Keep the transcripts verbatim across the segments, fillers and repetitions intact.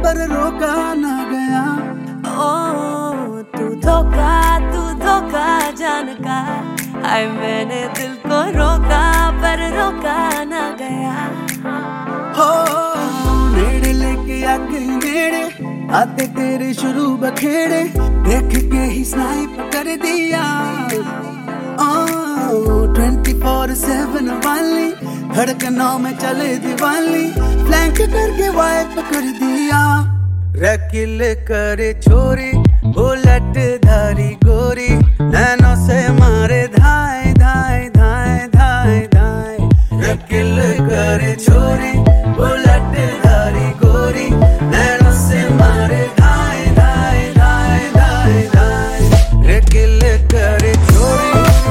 पर रोका ना गया। ओ तू धोखा तू धोखा जान का, आए मैंने दिल को रोका पर रोका ना गया। हो नेड़े लेके आ गई नेड़े, आते तेरे शुरू बखेड़े, देख के ही स्नाइप कर दिया। ट्वेंटी फोर सेवन वाली धड़कनों में चले दिवाली, फ्लैंक करके वाइप कर दिया। रकिल करे छोरी बुलेट धारी गोरी, नैनों से मारे धाए धाए धाए धाए धाए। रकिल करे छोरी बुलेट धारी गोरी, नैनों से मारे धाए धाए धाए धाए धाए। रकिल करे छोरी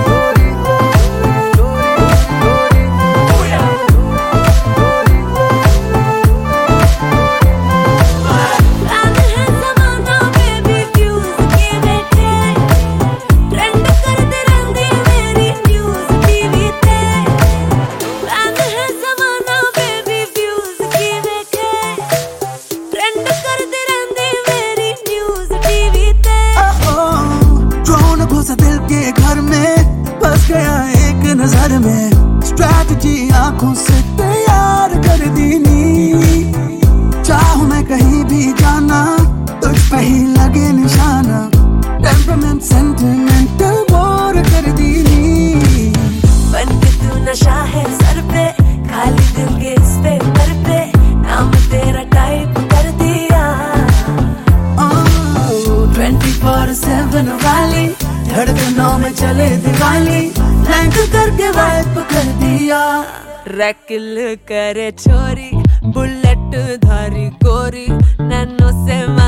दिल के घर में बस गया एक नजर में, स्ट्रैटेजी आंखों से तैयार कर दी नी। चाहूं मैं कहीं भी जाना, तुझ पे ही लगे निशाना, टेम्परामेंट सेंटिमेंटल बोर कर दी नी। बन के तू नशा है सर पे, खाली दिल के इस पे पर पे, नाम तेरा टाइप कर दिया। ट्वेंटी फोर सेवन वाली धड़कनों में चले दिवाली, फ्लैंक करके वाइप कर दिया। रकिल करे छोरी बुलेट धारी गोरी, नैनों से